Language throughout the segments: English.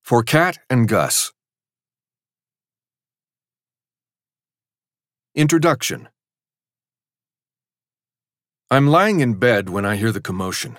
For Kat and Gus. Introduction. I'm lying in bed when I hear the commotion.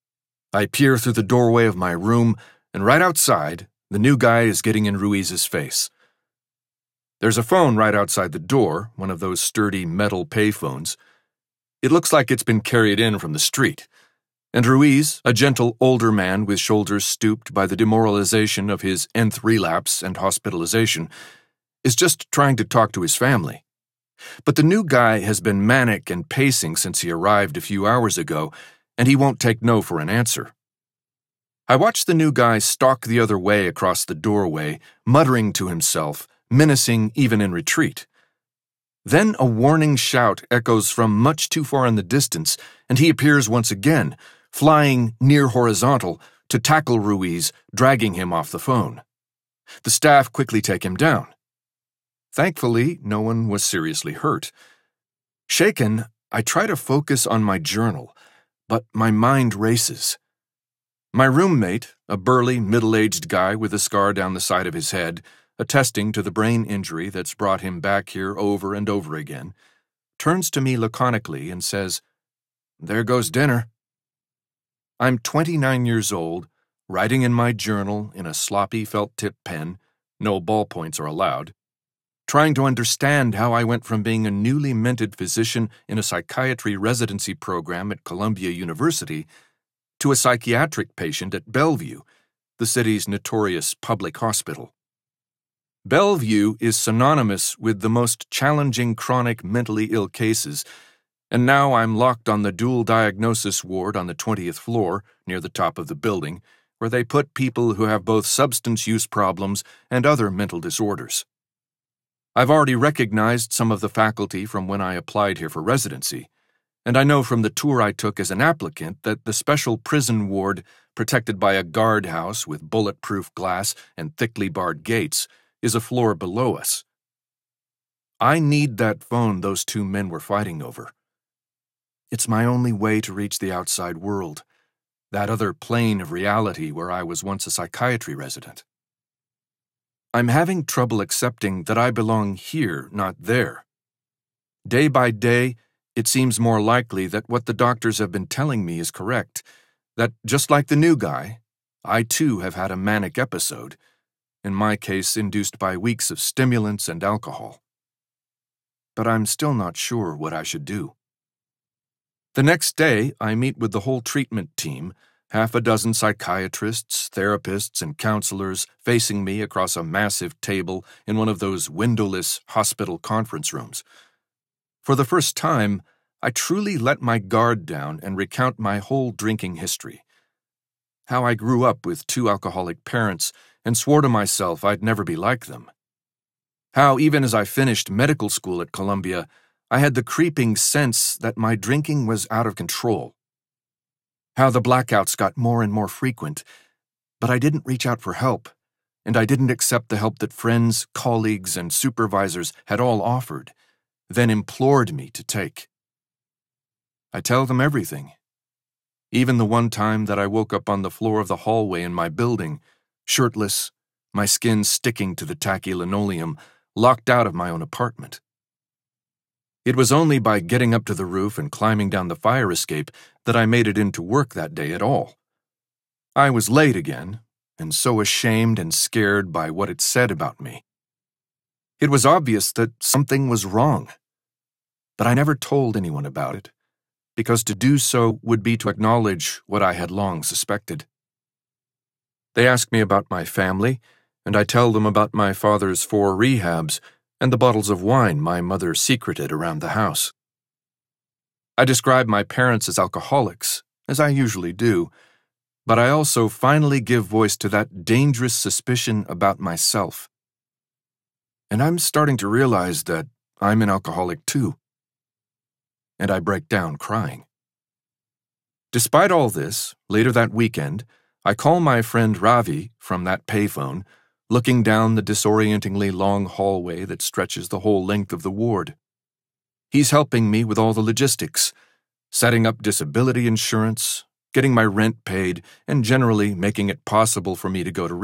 I peer through the doorway of my room, and right outside, the new guy is getting in Ruiz's face. There's a phone right outside the door, one of those sturdy metal payphones. It looks like it's been carried in from the street. And Ruiz, a gentle older man with shoulders stooped by the demoralization of his nth relapse and hospitalization, is just trying to talk to his family. But the new guy has been manic and pacing since he arrived a few hours ago, and he won't take no for an answer. I watch the new guy stalk the other way across the doorway, muttering to himself, menacing even in retreat. Then a warning shout echoes from much too far in the distance, and he appears once again, flying near horizontal to tackle Ruiz, dragging him off the phone. The staff quickly take him down. Thankfully, no one was seriously hurt. Shaken, I try to focus on my journal, but my mind races. My roommate, a burly, middle-aged guy with a scar down the side of his head, attesting to the brain injury that's brought him back here over and over again, turns to me laconically and says, "There goes dinner." I'm 29 years old, writing in my journal in a sloppy felt-tip pen, no ballpoints are allowed, trying to understand how I went from being a newly minted physician in a psychiatry residency program at Columbia University to a psychiatric patient at Bellevue, the city's notorious public hospital. Bellevue is synonymous with the most challenging chronic mentally ill cases, and now I'm locked on the dual diagnosis ward on the 20th floor, near the top of the building, where they put people who have both substance use problems and other mental disorders. I've already recognized some of the faculty from when I applied here for residency, and I know from the tour I took as an applicant that the special prison ward, protected by a guardhouse with bulletproof glass and thickly barred gates, is a floor below us. I need that phone those two men were fighting over. It's my only way to reach the outside world, that other plane of reality where I was once a psychiatry resident. I'm having trouble accepting that I belong here, not there. Day by day, it seems more likely that what the doctors have been telling me is correct, that just like the new guy, I too have had a manic episode, in my case induced by weeks of stimulants and alcohol. But I'm still not sure what I should do. The next day, I meet with the whole treatment team, half a dozen psychiatrists, therapists, and counselors facing me across a massive table in one of those windowless hospital conference rooms. For the first time, I truly let my guard down and recount my whole drinking history. How I grew up with two alcoholic parents and swore to myself I'd never be like them. How, even as I finished medical school at Columbia, I had the creeping sense that my drinking was out of control. How the blackouts got more and more frequent, but I didn't reach out for help, and I didn't accept the help that friends, colleagues, and supervisors had all offered, then implored me to take. I tell them everything, even the one time that I woke up on the floor of the hallway in my building, shirtless, my skin sticking to the tacky linoleum, locked out of my own apartment. It was only by getting up to the roof and climbing down the fire escape that I made it into work that day at all. I was late again, and so ashamed and scared by what it said about me. It was obvious that something was wrong, but I never told anyone about it, because to do so would be to acknowledge what I had long suspected. They ask me about my family, and I tell them about my father's 4 rehabs and the bottles of wine my mother secreted around the house. I describe my parents as alcoholics, as I usually do, but I also finally give voice to that dangerous suspicion about myself. And I'm starting to realize that I'm an alcoholic too. And I break down crying. Despite all this, later that weekend, I call my friend Ravi from that payphone, looking down the disorientingly long hallway that stretches the whole length of the ward. He's helping me with all the logistics, setting up disability insurance, getting my rent paid, and generally making it possible for me to go to